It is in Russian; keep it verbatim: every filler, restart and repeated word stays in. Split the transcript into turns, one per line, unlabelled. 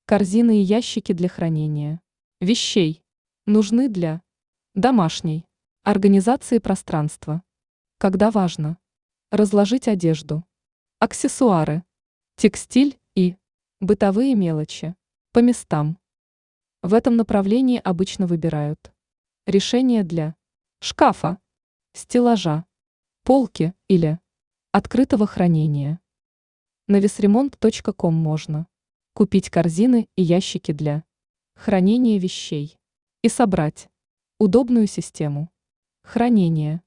Корзины и ящики для хранения вещей нужны для домашней организации пространства, когда важно разложить одежду, аксессуары, текстиль и бытовые мелочи по местам. В этом направлении обычно выбирают решения для шкафа, стеллажа, полки или открытого хранения. На весремонт точка ком можно купить корзины и ящики для хранения вещей и собрать удобную систему хранения.